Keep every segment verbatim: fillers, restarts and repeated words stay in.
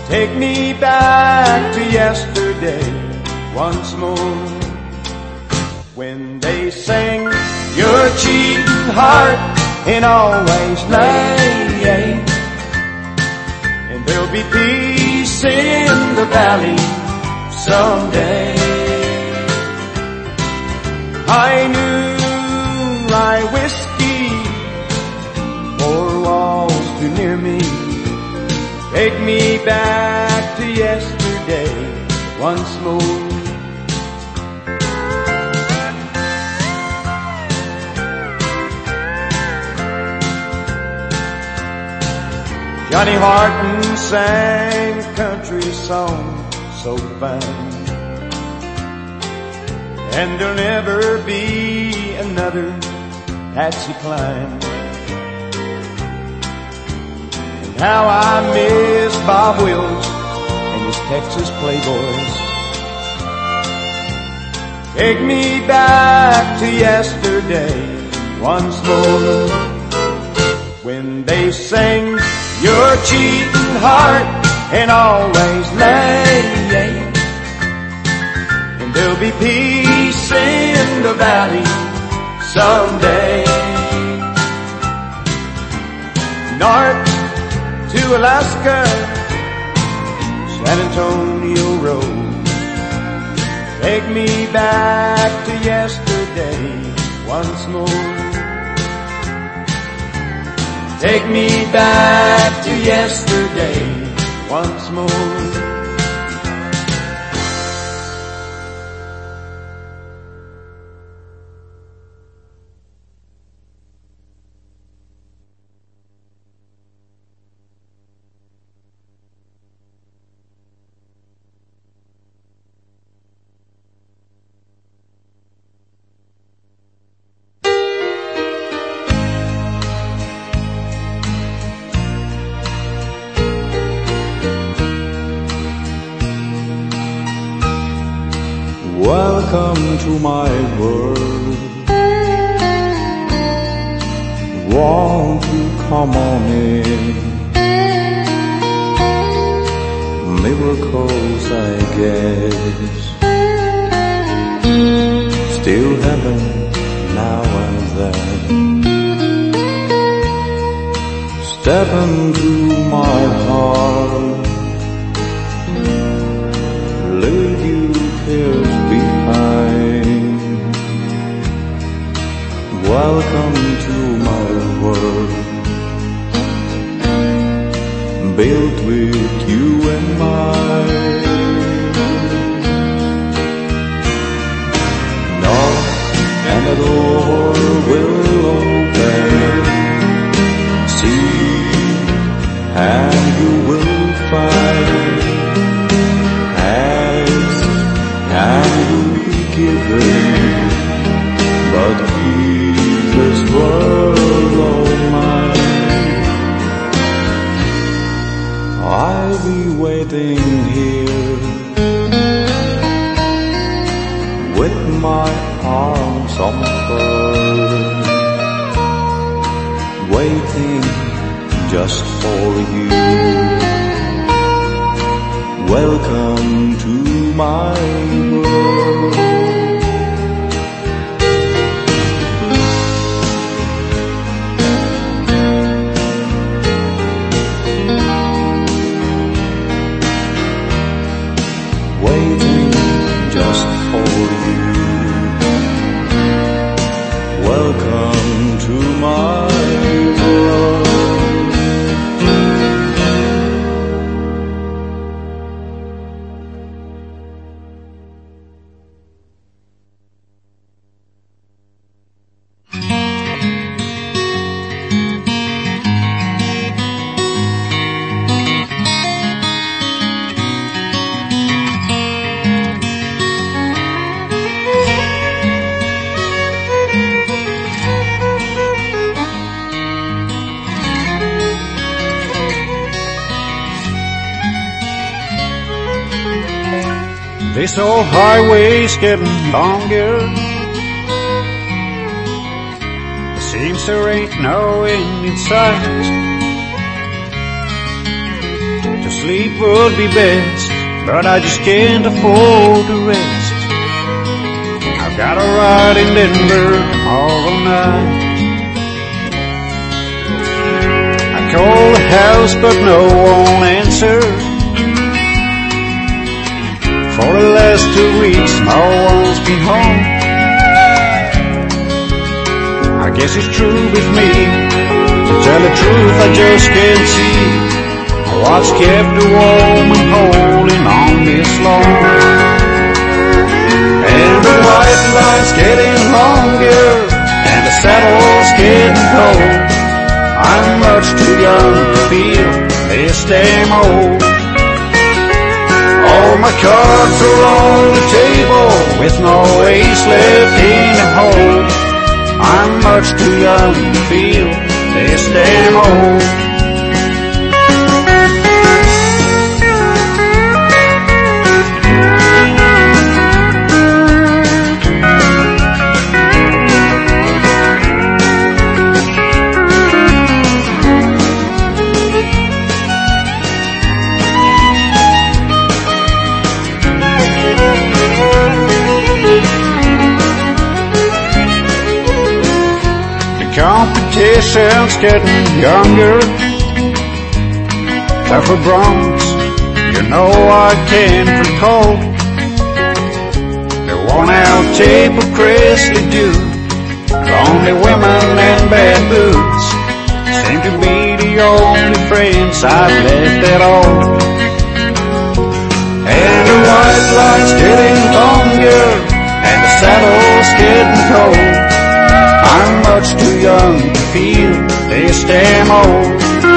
Take me back to yesterday once more, when they sang your cheating heart ain't always lay, and there'll be peace in the valley someday. I knew rye whiskey, four walls too near me. Take me back to yesterday once more. Johnny Horton sang a country song so fine, and there'll never be another Patsy Cline. And how I miss Bob Wills and his Texas Playboys. Take me back to yesterday once more, when they sang your cheating heart ain't always lay, and there'll be peace in the valley someday. North to Alaska, San Antonio Road. Take me back to yesterday once more. Take me back to yesterday once more. Welcome to my world. Won't you come on in? Miracles, I guess, still happen now and then. Step into my heart, leave you here behind. Welcome to my world, built with you in mind. Knock and the door will open. See and you will find. Ask and you will be given. But keep this world of mine. I'll be waiting here with my arms unfurled, waiting just for you. Welcome to my world. Waiting just for you. Welcome to my world. This old highway's getting longer. Seems there ain't no end in sight. Just sleep would be best, but I just can't afford to rest. I've got a ride in Denver tomorrow night. I call the house, but no one answers. For the last two weeks, no one's been home. I guess it's true with me. To tell the truth, I just can't see what's kept a woman holding on this long. And the white line's getting longer, and the saddle's getting cold. I'm much too young to feel this damn old. All my cards are on the table, with no ace left in the hole. I'm much too young to feel this damn old. Competition's getting younger, tougher broncs, you know I can't recall. The worn-out tape of Chrisley Duke, lonely women and bad boots seem to be the only friends I've left at all. And the white line's getting longer, and the saddle's getting cold. I'm much too young to feel this damn old.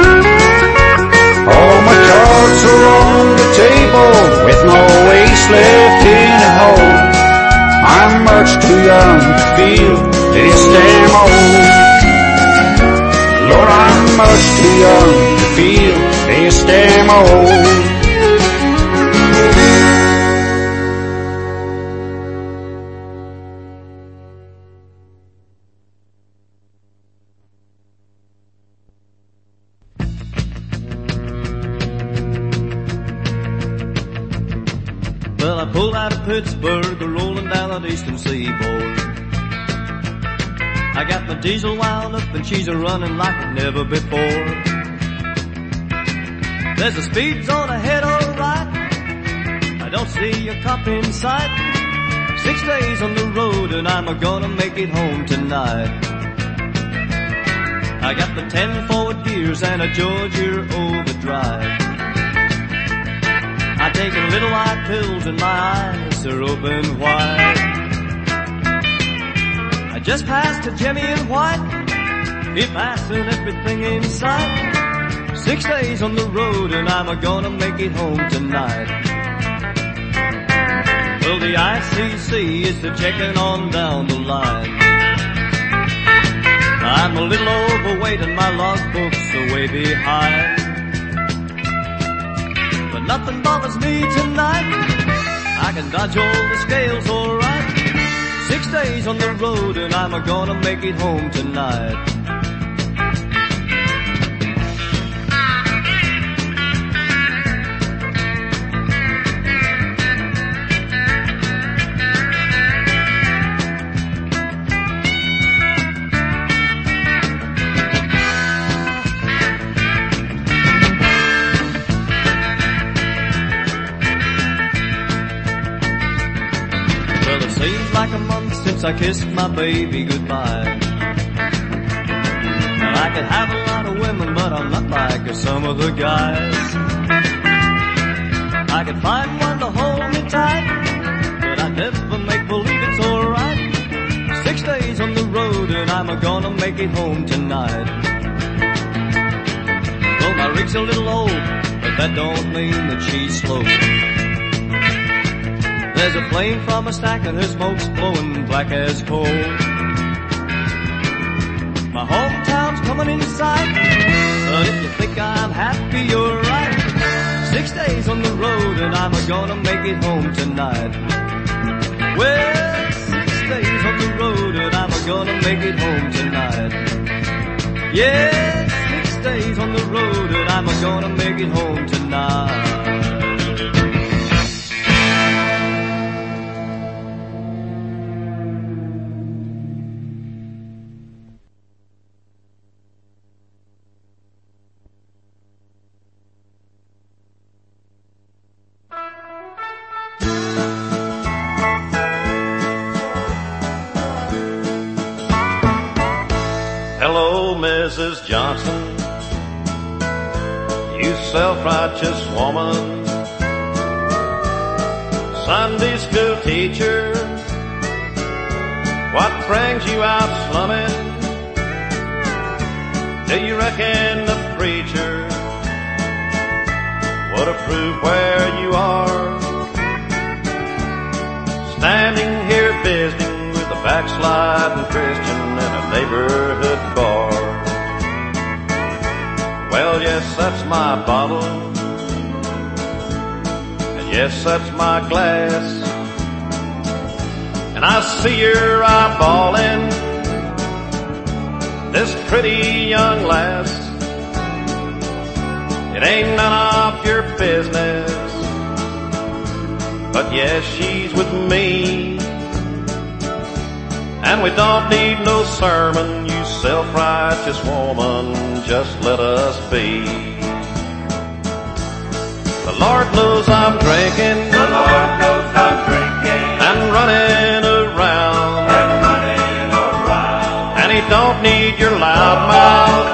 All my cards are on the table, with no ace left in the hole. I'm much too young to feel this damn old. Lord, I'm much too young to feel this damn old. Well, I pulled out of Pittsburgh, rolling down the eastern seaboard. I got my diesel wound up and she's a-running like never before. There's a speed zone ahead, alright. I don't see a cop in sight. Six days on the road and I'm a-gonna make it home tonight. I got the ten forward gears and a Georgia overdrive. I take little white pills and my eyes are open wide. I just passed a Jimmy in white, he passing everything in sight. Six days on the road and I'm a-gonna make it home tonight. Well, the I C C is a-checking on down the line. I'm a little overweight and my logbook's are way behind. But nothing bothers me tonight, I can dodge all the scales alright. Six days on the road and I'm a-gonna make it home tonight. Like a month since I kissed my baby goodbye. Now I could have a lot of women, but I'm not like some of the guys. I could find one to hold me tight, but I never make believe it's alright. Six days on the road and I'm a-gonna make it home tonight. Well, my rig's a little old, but that don't mean that she's slow. There's a flame from a stack and her smoke's blowing black as coal. My hometown's coming in sight, but if you think I'm happy, you're right. Six days on the road and I'm a-gonna make it home tonight. Well, six days on the road and I'm a-gonna make it home tonight. Yeah, six days on the road and I'm a-gonna make take it home tonight. Hello, Missus Johnson, you self-righteous woman, Sunday school teacher, what brings you out slumming? Do you reckon the preacher would approve where you are? Standing here visiting with a backsliding Christian in a neighborhood bar. Well, yes, that's my bottle, and yes, that's my glass, and I see you're eyeballing this pretty young lass. It ain't none of your business, but yes, she's with me. And we don't need no sermon, you self-righteous woman, just let us be. The Lord knows I'm drinking, The Lord knows I'm drinking and running around, and running around. and He don't need your loud mouth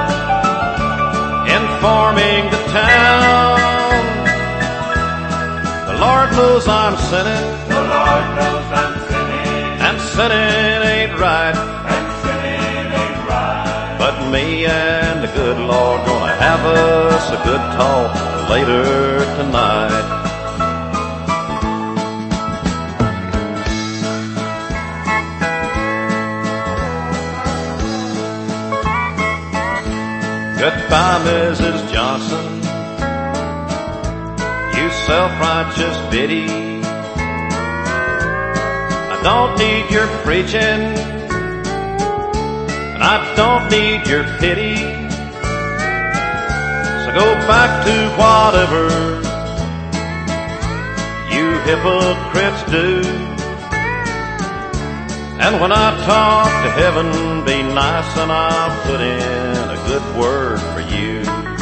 informing the town. The Lord knows I'm sinning, The Lord knows I'm sinning, and sinning ain't right. and sinning ain't right. But me and the good Lord gonna have us a good talk later tonight. Goodbye, Missus Johnson, you self-righteous biddy. I don't need your preaching, and I don't need your pity. So go back to whatever you hypocrites do. And when I talk to heaven, be nice and I'll put in a good word for you.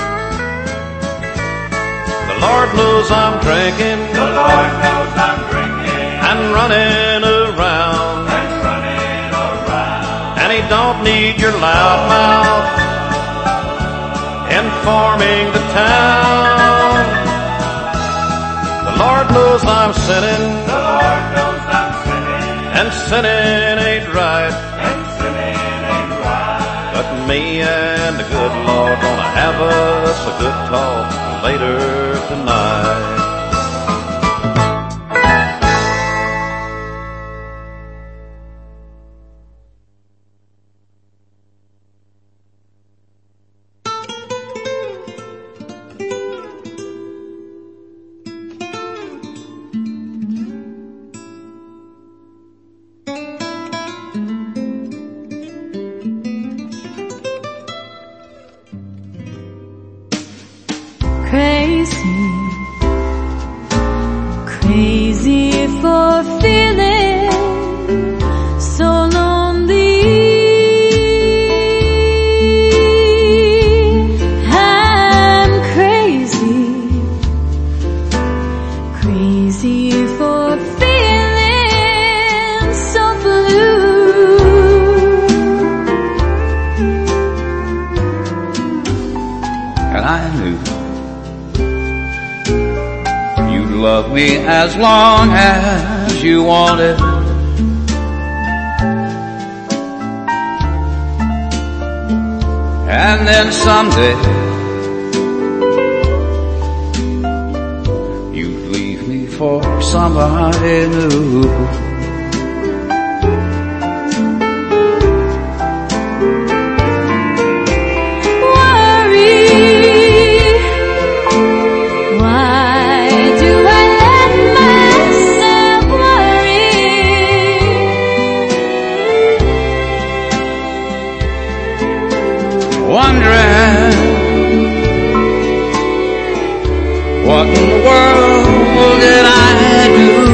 The Lord knows I'm drinking, The Lord knows I'm drinking and running around, and running around. and He don't need your loud mouth informing the town. The Lord knows I'm sinning, The Lord knows I'm sinning, and sinning ain't right. and sinning ain't right. But me and the good Lord gonna have us a good talk later tonight. Crazy, crazy for feeling so lonely. I'm crazy, crazy for feeling so blue. And I knew you'd love me as long as you wanted. And then someday you'd leave me for somebody new. What in the world did I do?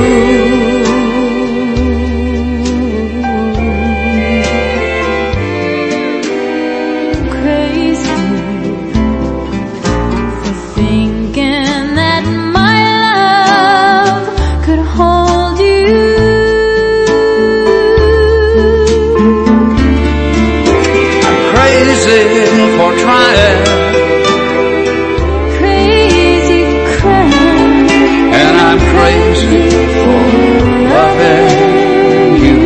For trying, crazy for crying, and I'm crazy for loving you.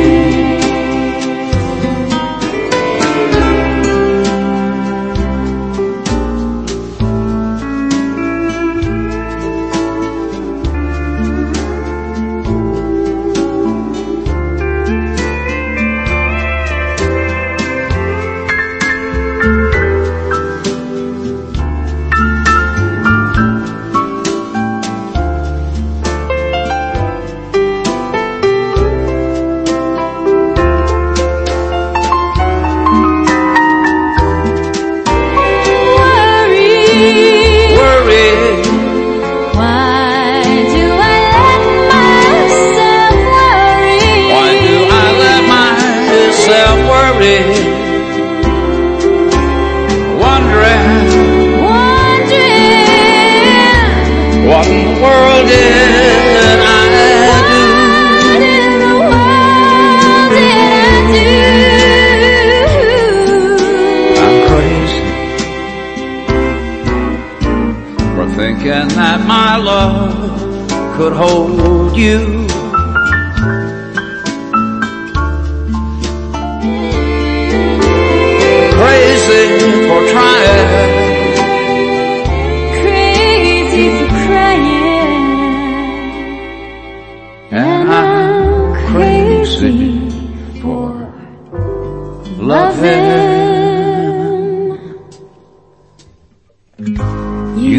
What in the world did I do? what in the world did I do? I'm crazy for thinking that my love could hold you. Crazy for trying, Crazy for crying, and I'm crazy for loving you.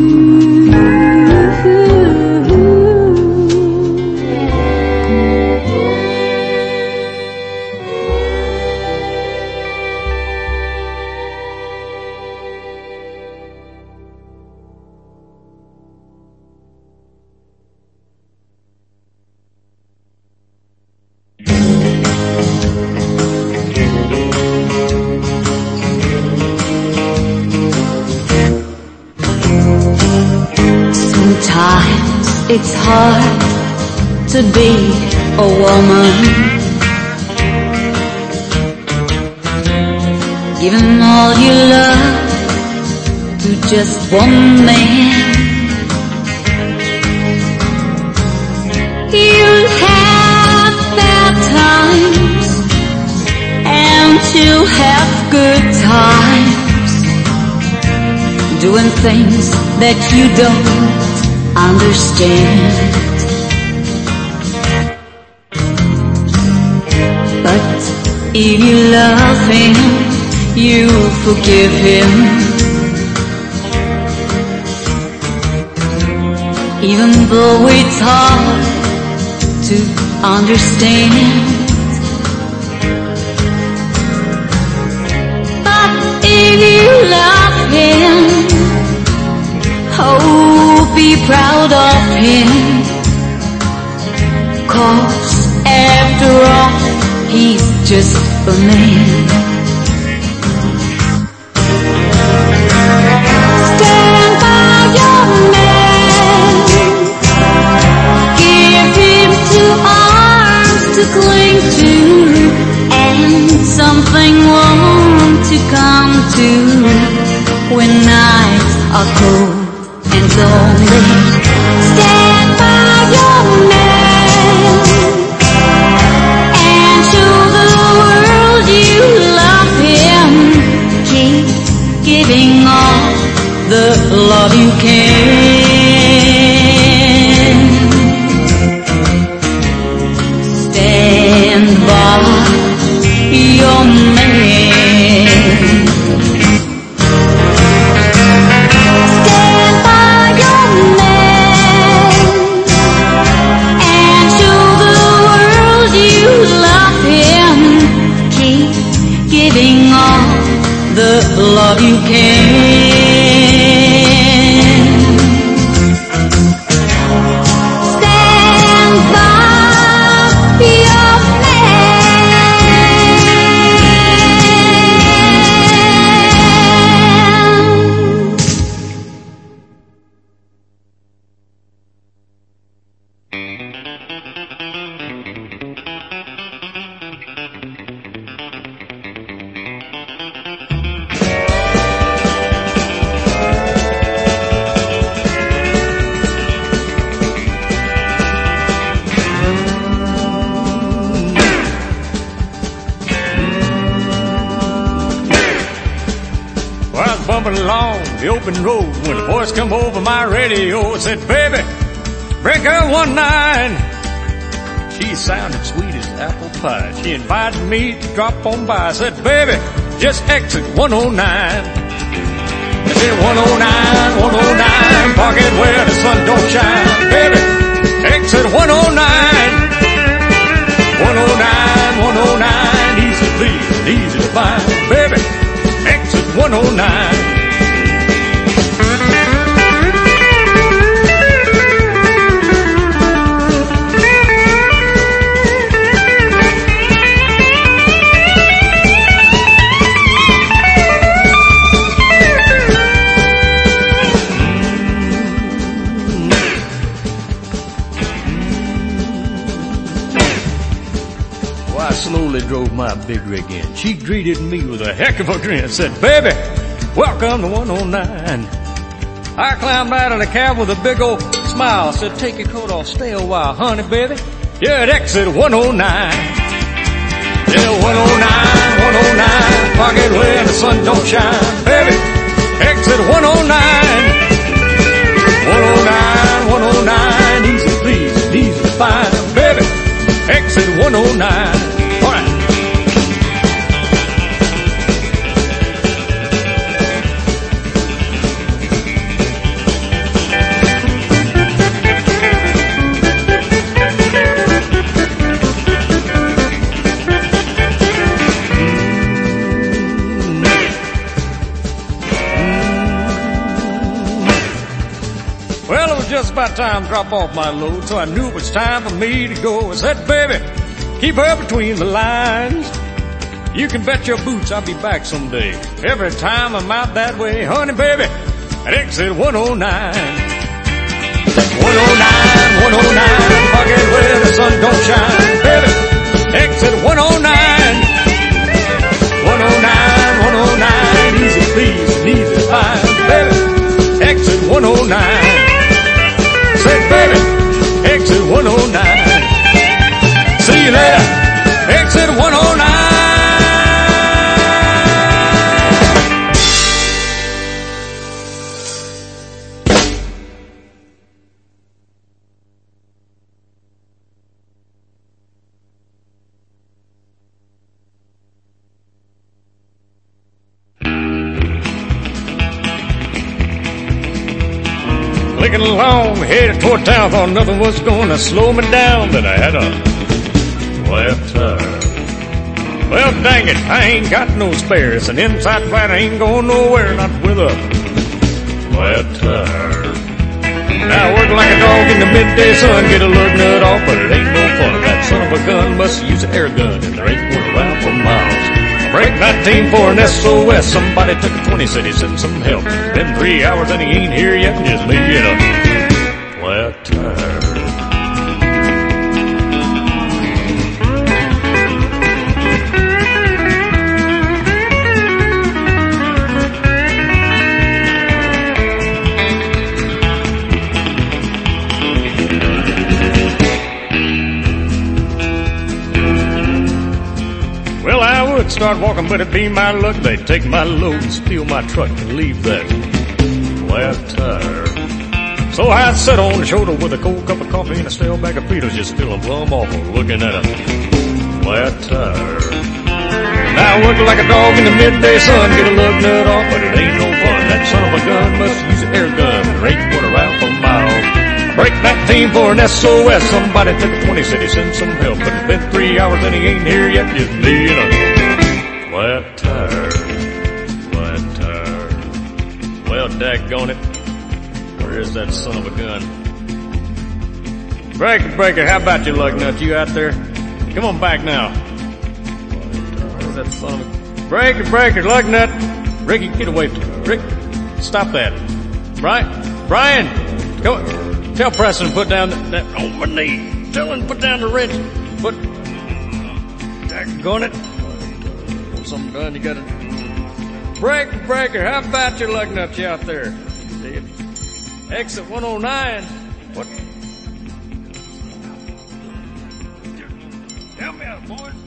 Sometimes it's hard to be a woman, giving all your love to just one man. You'll have bad times and you'll have good times, doing things that you don't understand. But if you love him, you forgive him. Even though it's hard to understand. But if you love him, oh, be proud of him, 'cause after all, he's just a man. Stand by your man, give him two arms to cling to, and something warm to come to when nights are cold and lonely. Stand by your man and show the world you love him. Keep giving all the love you can. Stand by your man. Stand by your man and show the world you love him. Keep giving all the love you can. along the open road when the voice come over my radio and said, baby, break her one nine. She sounded sweet as apple pie. She invited me to drop on by. I said, baby, just exit one oh nine. I said, one oh nine, one oh nine, park it where the sun don't shine. Baby, exit one oh nine. one oh nine, one oh nine, easy please, easy to find. Baby, exit one oh nine. Slowly drove my big rig in. She greeted me with a heck of a grin. Said, baby, welcome to one oh nine. I climbed out of the cab with a big old smile. Said, take your coat off, stay a while. Honey, baby, you're at exit one oh nine. Yeah, one oh nine, one oh nine, park it where the sun don't shine. Baby, exit one oh nine. one oh nine, one oh nine, easy please, easy to find. Baby, exit one oh nine. All right. Well, it was just about time to drop off my load, so I knew it was time for me to go. I said, baby, keep her between the lines. You can bet your boots I'll be back someday. Every time I'm out that way, honey, baby, at exit one oh nine. one oh nine, one oh nine, park it where the sun don't shine. Baby, exit one oh nine. one oh nine, one oh nine, easy please, easy to find. Baby, exit one oh nine. Said, baby, exit one oh nine. See you later, exit one oh nine. Clicking along, headed toward town, thought nothing was gonna slow me down, but I had a left tire. Well, dang it, I ain't got no spare. It's an inside flat, I ain't going nowhere, not with a flat tire. Now work like a dog in the midday sun, get a lug nut off, but it ain't no fun. That son of a gun must use an air gun, and there ain't one around for miles. Break nineteen for an S O S, somebody took a twenty, said he sent some help. Been three hours and he ain't here yet, just me and a flat tire. Start walking, but it be my luck. They take my load and steal my truck and leave that flat tire. So I sat on the shoulder with a cold cup of coffee and a stale bag of Fritos, just feeling plumb awful looking at a flat tire. Now working like a dog in the midday sun, get a lug nut off, but it ain't no fun. That son of a gun must use an air gun, rate one around for miles. Break nineteen for an S O S, somebody took a twenty, said he sent some help, but it's been three hours and he ain't here yet, just me and a flat tire, flat tire. Well, daggone it, where is that son of a gun? Breaker, breaker, how about you, lug nut? You out there? Come on back now. Where's that son of a... Breaker, breaker, lug nut. Ricky, get away from me. Rick, stop that. Brian, Brian, go. Tell Preston to put down that, that on my knee. Tell him to put down the wrench. Put, daggone it. Something done, you gotta breaker, breaker. How about your lug nuts you out there? Exit one oh nine. What? Help me out, boys.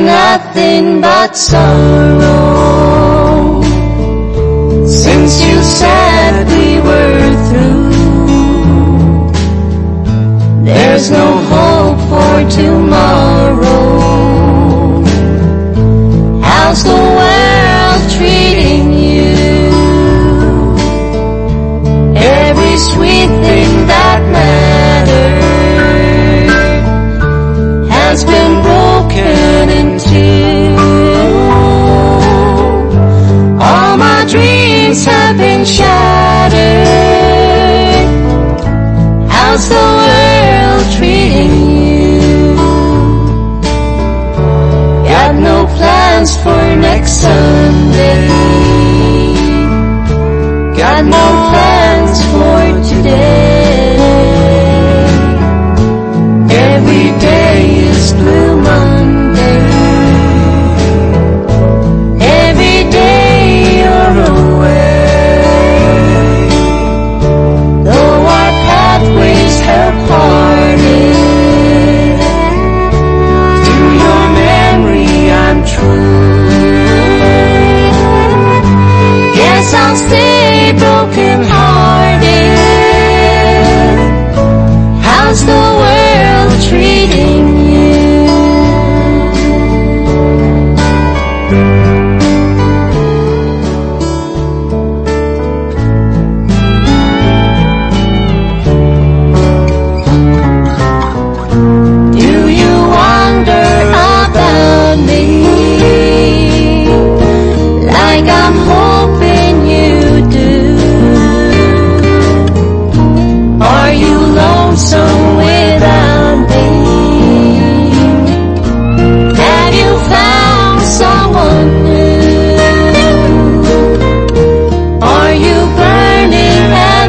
nothing but sorrow. Since you said we were through, there's no hope for tomorrow. How's the world treating you? Every sweet thing that mattered has been broken in two. All my dreams have been shattered. How's the world treating you? Got no plans for next Sunday. Got no plans for today. Every day is Blue Monday. Every day you're away. Though our pathways have parted, to your memory I'm true. Guess I'll stay broken hearted. How's the world treating you? Do you wonder about me, like I'm hoping you do? Are you lonesome without me? Have you found someone new? Are you burning and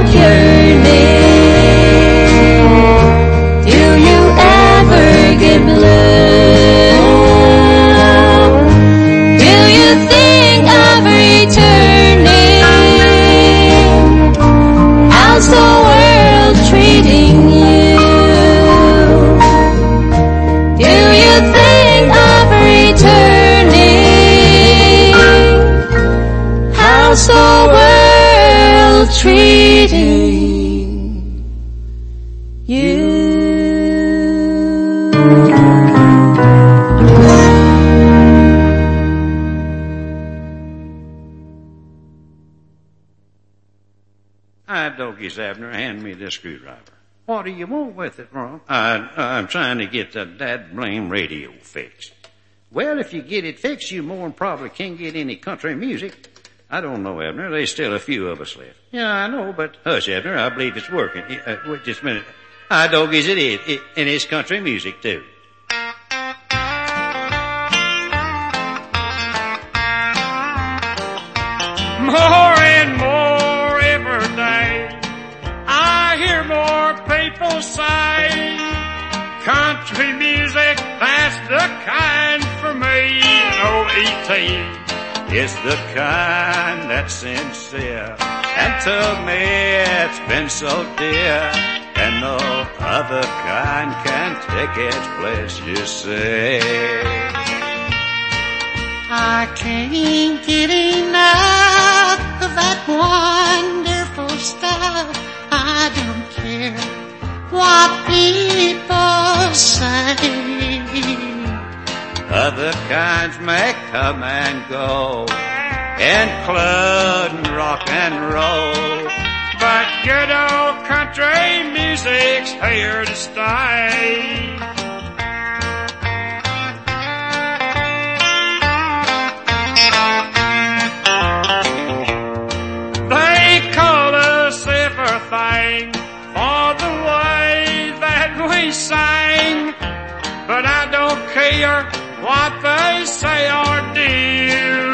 yearning? Do you ever get blue? Do you think of returning? How's the world treating you? Do you think of returning? How's the world treating you? Hi, Dogies Abner, hand me this screwdriver. What do you want with it, Ron? I, I'm trying to get the dad blame radio fixed. Well, if you get it fixed, you more than probably can't get any country music. I don't know, Abner. There's still a few of us left. Yeah, I know, but hush, Abner. I believe it's working. Uh, wait just a minute. Hi, Dogies, it is. It, and it's country music, too. More and more every day, I hear more people say, country music, that's the kind for me. O E T It's the kind that's sincere, and to me it's been so dear, and no other kind can take its place, you say. I can't get enough of that wonderful stuff. I don't care what people say. Other kinds may come and go, including rock and roll, but good old country music's here to stay. They call us everything for the way that we sing, but I don't care what they say or do.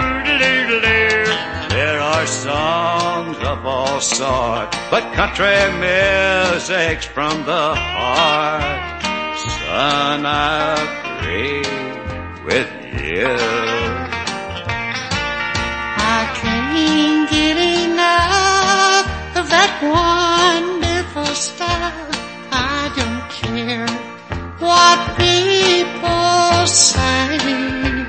There are songs of all sorts, but country music's from the heart. Son, I agree with you. I can't get enough of that wonderful stuff. I don't care what people say.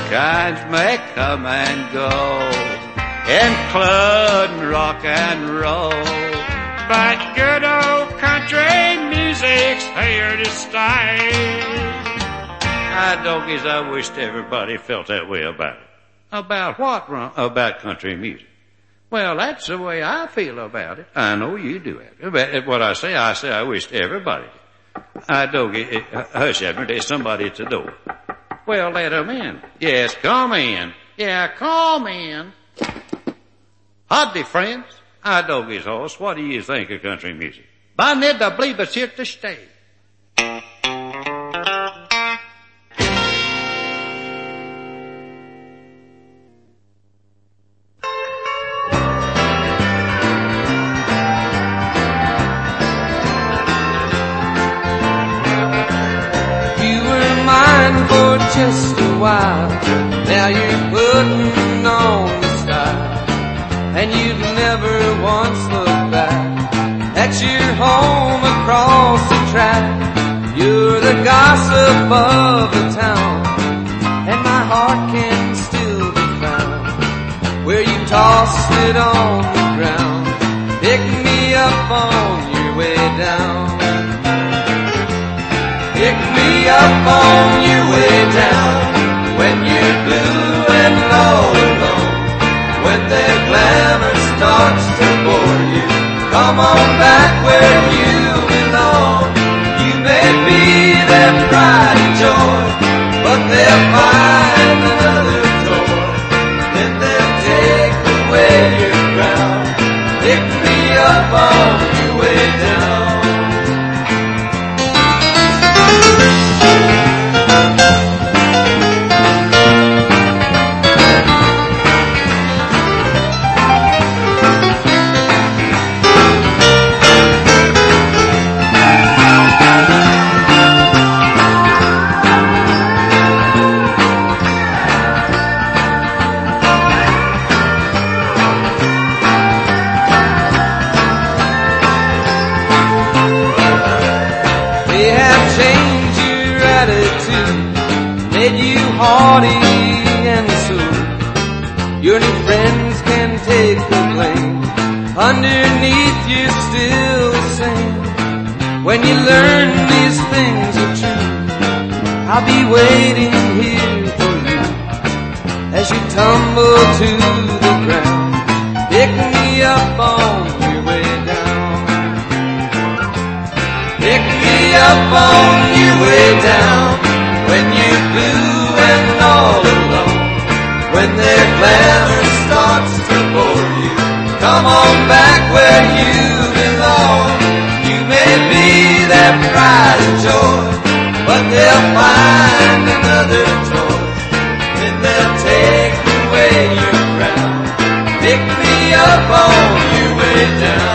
Sunshines may come and go, including rock and roll, but good old country music's here to stay. Ah, doggies, I wished everybody felt that way about it. About what, Ron? About country music. Well, that's the way I feel about it. I know you do it. But what I say, I say I wished everybody did. Ah, doggie, hush, Abner, there's somebody at the door. Well, let him in. Yes, come in. Yeah, come in. Howdy, friends. Ah, doggies horse, what do you think of country music? I never believe it's here to stay. Just a while, now you're putting on the style, and you've never once looked back at your home across the track. You're the gossip of the town, and my heart can still be found where you tossed it on the ground. Pick me up on your way down. Pick me up on your way down when you're blue and all alone. When their glamour starts to bore you, come on back where you belong. You may be their pride and joy, but they'll find another door. Then they'll take away your crown. Pick me up on your way down. Haughty and soon, your new friends can take the blame. Underneath you're still the same. When you learn these things are true, I'll be waiting here for you as you tumble to the ground. Pick me up on your way down. Pick me up on your way down when you're blue and all alone. When their glamour starts to bore you, come on back where you belong. You may be their pride and joy, but they'll find another choice. Then they'll take away your crown. Pick me up on your way down.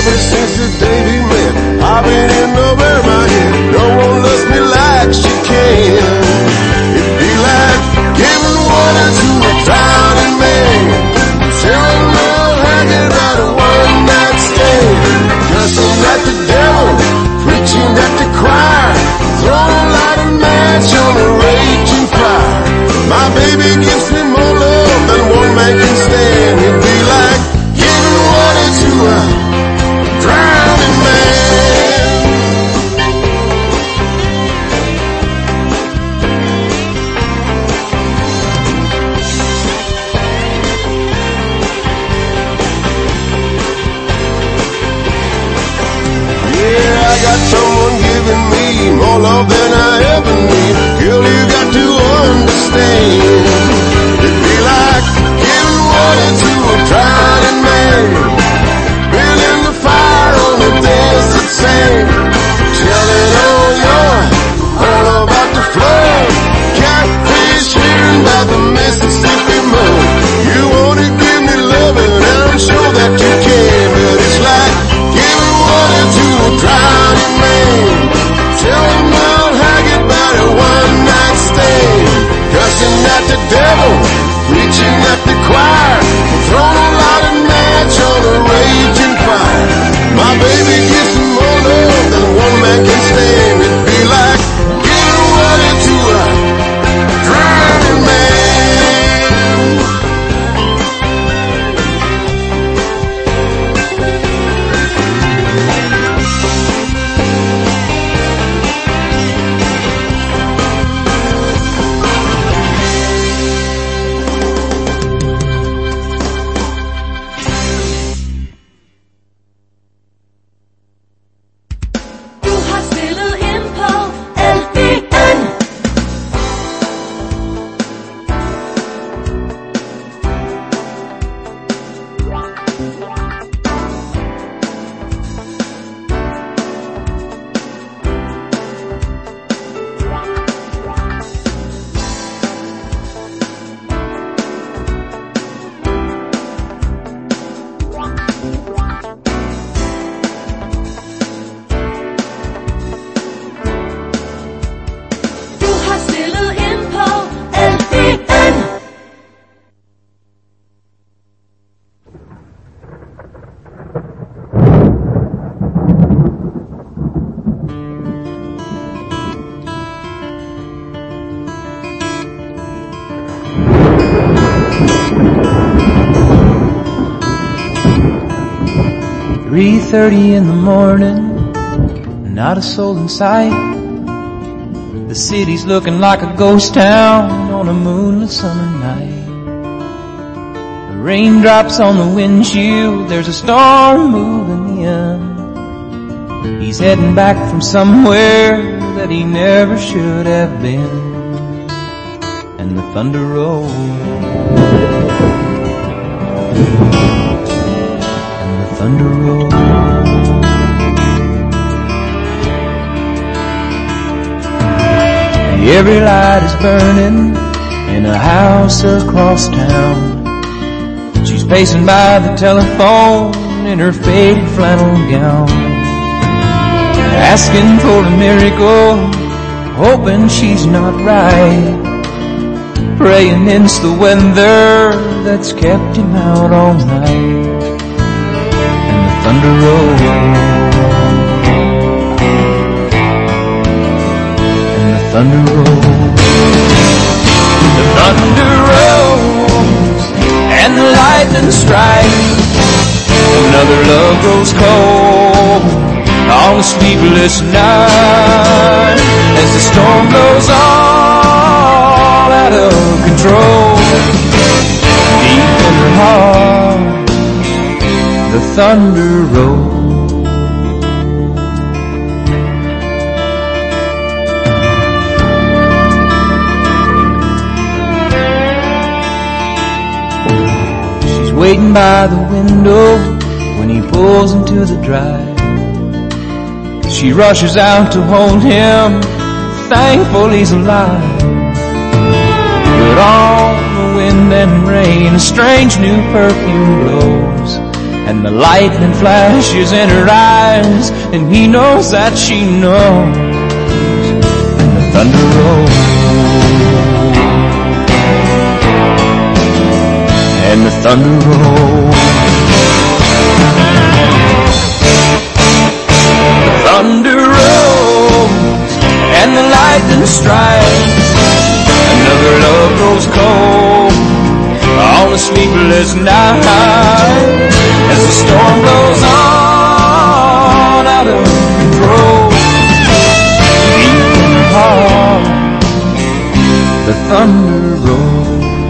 ever since the day we met. I've been in over my head. No one loves me like she can. It'd be like giving water to a drowning man, telling Merle Haggard about a one-night stand, cussing at the devil, preaching at the choir, throwing a light of match on a raging fire. My baby gives me more love than one man can stand. It'd be like giving water to a drowning man. Yeah, I got someone giving me more love than I ever need. Girl, you got to understand. It'd be like giving water to a drowning man, building the fire on the desert sand, telling all your all about the flood, catfish hearing about the Mississippi mud. You wanna give me loving, and I'm sure that you can, but it's like giving water to a drowning man, telling Merle Haggard about a one-night stand, cussing at the devil, preaching at the choir, throwing a lot of match on a raging fire. My baby gives me more love than one man can stand. It'd be like giving water to a drowning man. three thirty in the morning, not a soul in sight. The city's looking like a ghost town on a moonlit summer night. The raindrops on the windshield, there's a storm moving in. He's heading back from somewhere that he never should have been. And the thunder rolls, thunder roll. Every light is burning in a house across town. She's pacing by the telephone in her faded flannel gown, asking for a miracle, hoping she's not right, praying it's the weather that's kept him out all night. Thunder rolls, and the thunder rolls, the thunder rolls, and the lightning strikes. Another love grows cold on a sleepless night, as the storm goes all out of control. Deep in her heart, the thunder rolls. She's waiting by the window when he pulls into the drive. She rushes out to hold him, thankful he's alive. But on the wind and rain, a strange new perfume blows and the lightning flashes in her eyes, and he knows that she knows, and the thunder rolls, and the thunder rolls. The thunder rolls, and the lightning strikes, another love grows cold on a sleepless night, as the storm blows on out of control. Deep in her heart, the thunder rolls.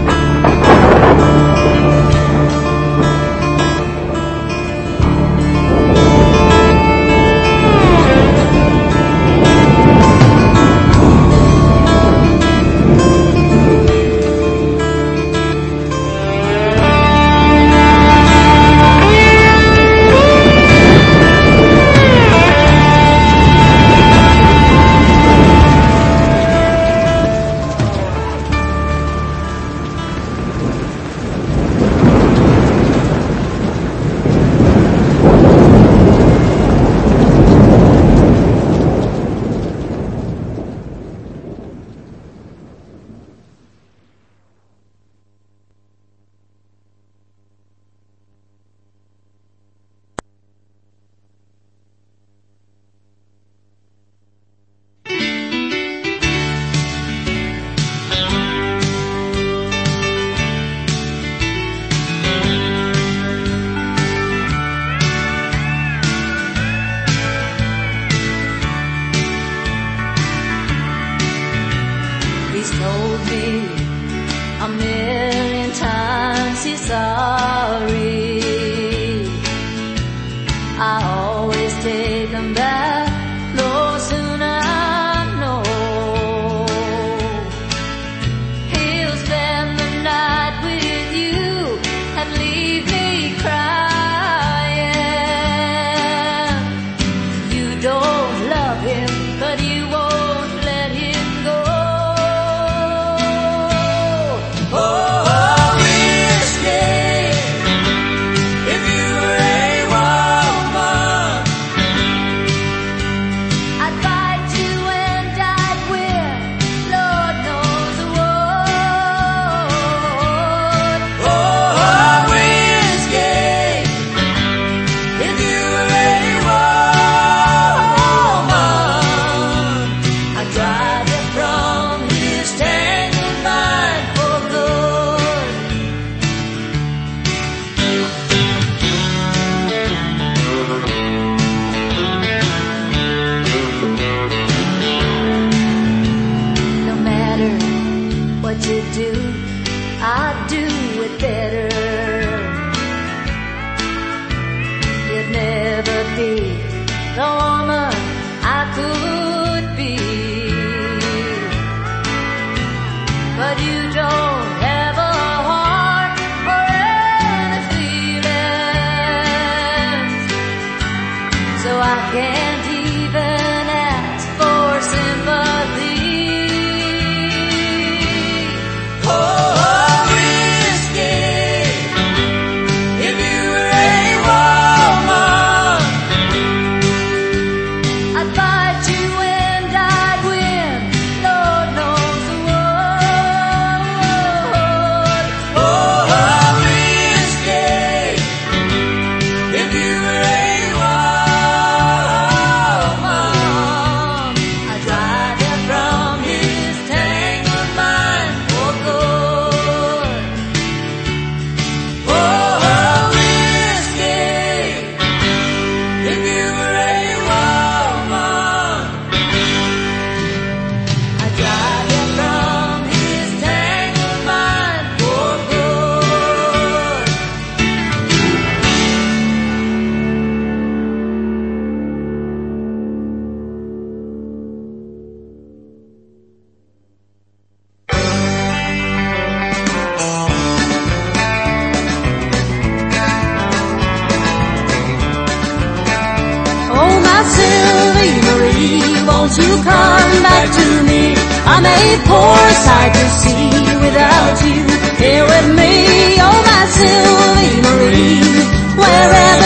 won't you come back to me? I'm a poor sight to see without you here with me. Oh, my Sylvie Marie, wherever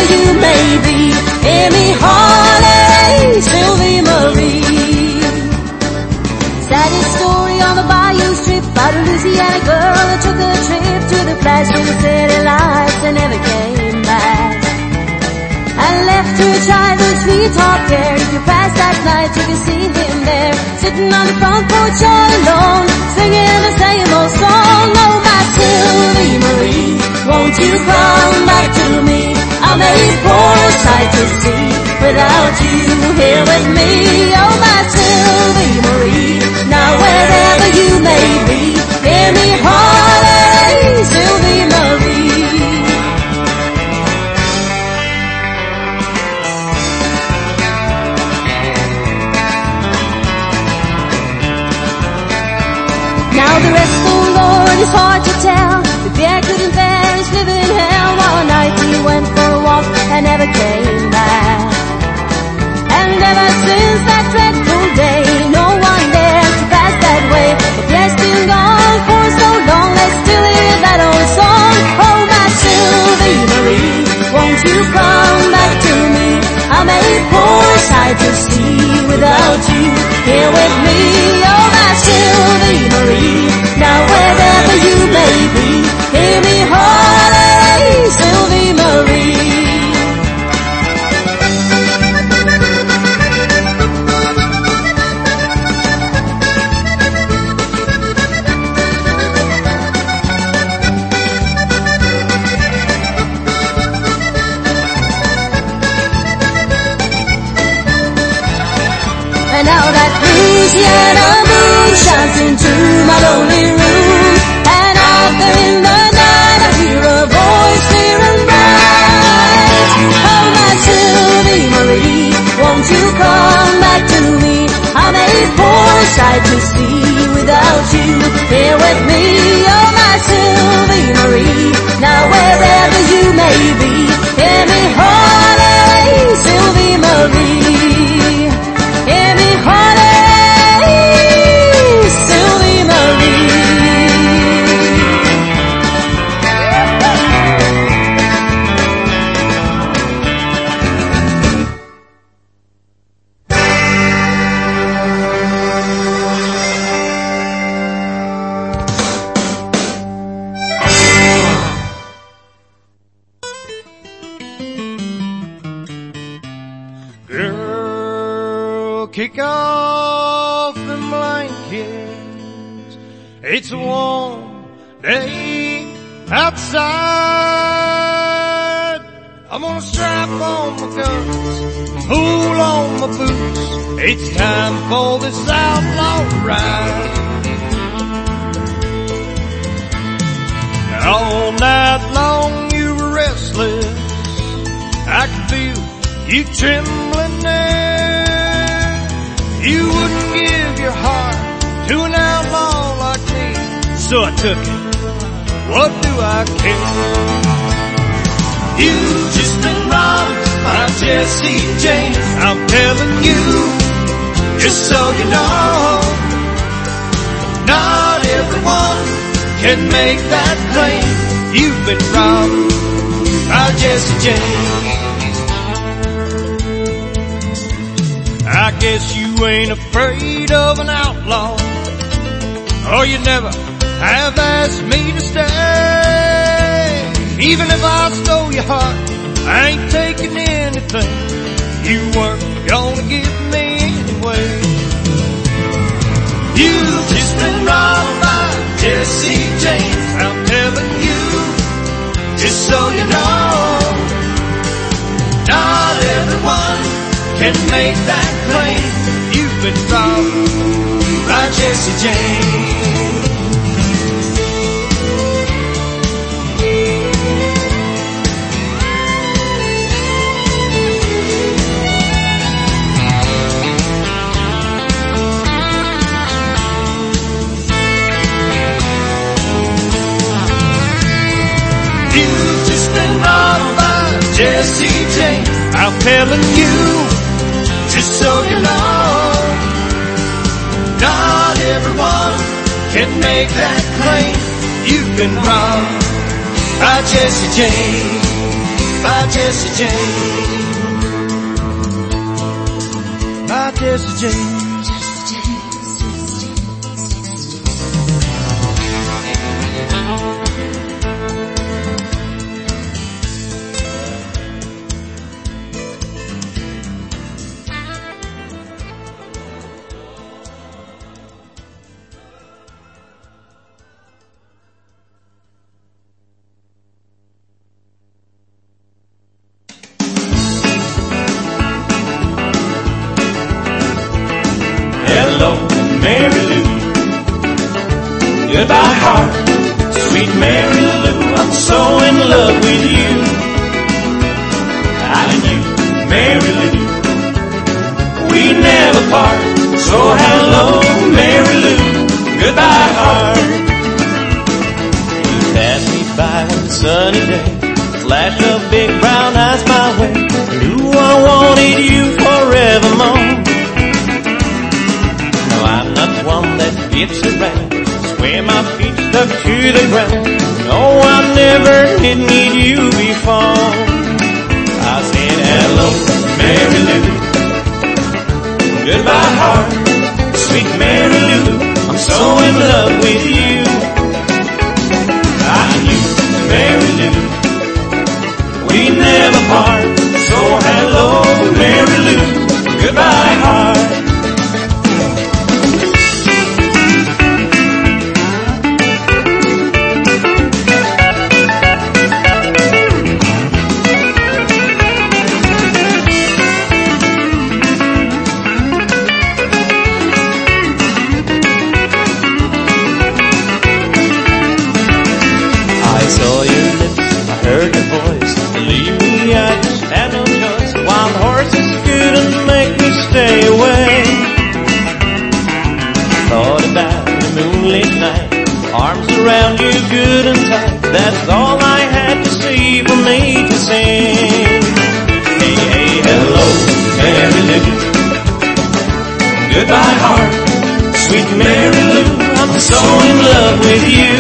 He had a girl that took a trip to the flashing city lights and never came back. And left her child with sweetheart there. If you passed that night, you could see him there, sitting on the front porch all alone, singing the same old song. Oh, my Sylvie Marie, won't you come back to me? I may poor sight to see without you here with me. Oh, my Sylvie Marie, now wherever you may be, hear me holler, Sylvie Marie. Now the rest, oh Lord, is hard to tell. The Pierre couldn't bear his living hell. One night he went for a walk and never came back. And ever since that dreadful day, no one dares to pass that way. But Pierre's been gone for so long, they still hear that old song. Oh, my Sylvie Marie, won't you come back to me? I'm a poor sight to see without you here with me. Oh, my Sylvie Marie, now wherever you may be, hear me holler, Sylvie Marie. And now that Louisiana moon shines into my lonely room, and out there in the night I hear a voice clear and bright. Oh, my Sylvie Marie, won't you come back to me? I'm a poor sight to see without you here with me. Oh, my Sylvie Marie, now wherever you may be, hear me holler, Sylvie Marie. Hear me holler, Sylvie Marie. Kick off the blankets, it's a warm day outside. I'm gonna strap on my guns, pull on my boots, it's time for this outlaw ride. All night long you were restless, I could feel you trembling there. You wouldn't give your heart to an outlaw like me, so I took it. What do I care? You've just been robbed by Jesse James. I'm telling you, just so you know, not everyone can make that claim. You've been robbed by Jesse James. I guess you ain't afraid of an outlaw, or you never have asked me to stay. Even if I stole your heart, I ain't taking anything you weren't gonna give me anyway. You've just been robbed by Jesse James. I'm telling you, just so you know, not everyone can make that claim. You've been robbed by Jesse James. You've just been robbed by Jesse James. I'm telling you, just so you know, not everyone can make that claim. You've been robbed by Jesse James, by Jesse James, by Jesse James. Goodbye, heart, sweet Mary Lou, I'm so in love with you. I and you, Mary Lou, we never part. So hello, Mary Lou, goodbye, heart. You passed me by one sunny day, flash of big brown eyes my way. Knew I wanted you forevermore. No, I'm not one that gets around, swear my feet stuck to the ground. No, I never did need you before. I said hello, Mary Lou, goodbye, heart, sweet Mary Lou, I'm so in love with you. I and you, Mary Lou, we never part. So hello, Mary Lou, goodbye, heart. I saw your lips, I heard your voice. Believe me, I just had no choice. Wild horses couldn't make me stay away. Thought about the moonlit night, arms around you good and tight. That's all I had to see for me to sing. Hey, hey, hello, Mary Lou, goodbye, heart, sweet Mary Lou, I'm so in love with you.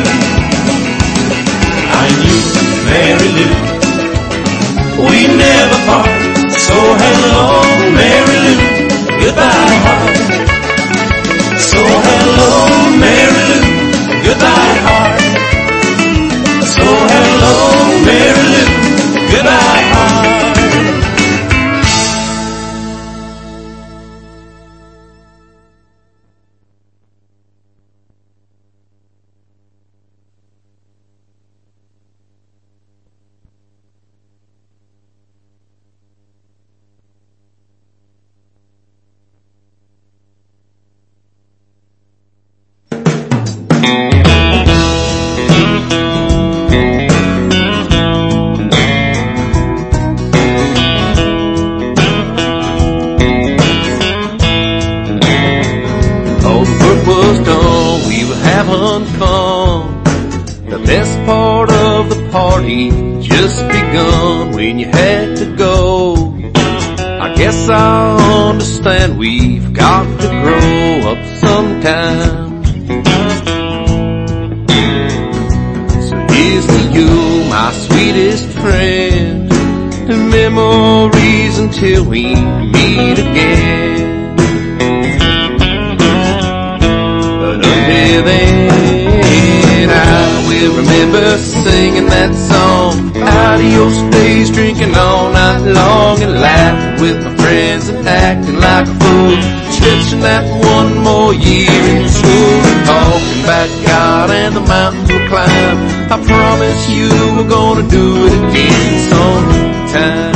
I and you, Mary Lou, we never part. So hello, Mary Lou, goodbye, heart. So hello, Mary Lou, goodbye, heart. So hello, Mary Lou, goodbye, heart. All the work was done, we were having fun. The best part of the party just begun when you had to go. I guess I understand we've got to grow up sometime. So here's to you, my sweetest friend, the memories until we meet again. Until then, I will remember singing that song. Adios days, drinking all night long and laughing with my friends and acting like a fool. Stretching that one more year in school and talking about God and the mountains we'll climb. I promise you we're gonna do it again sometime.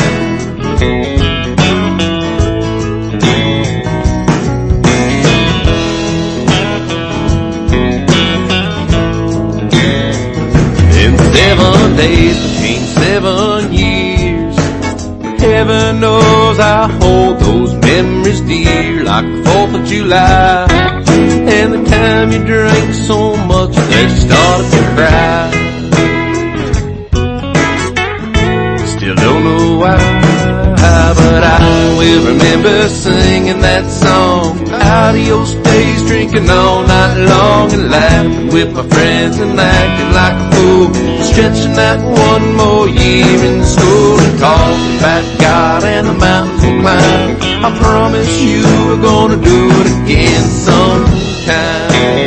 Seven days became seven years. Heaven knows I hold those memories dear, like the fourth of July and the time you drank so much that you started to cry. Still don't know why, but I will remember singing that song. Adios days, drinking all night long and laughing with my friends and acting like a fool. Stretching that one more year in school and talking about God and the mountains we'll climb. I promise you we're gonna do it again sometime.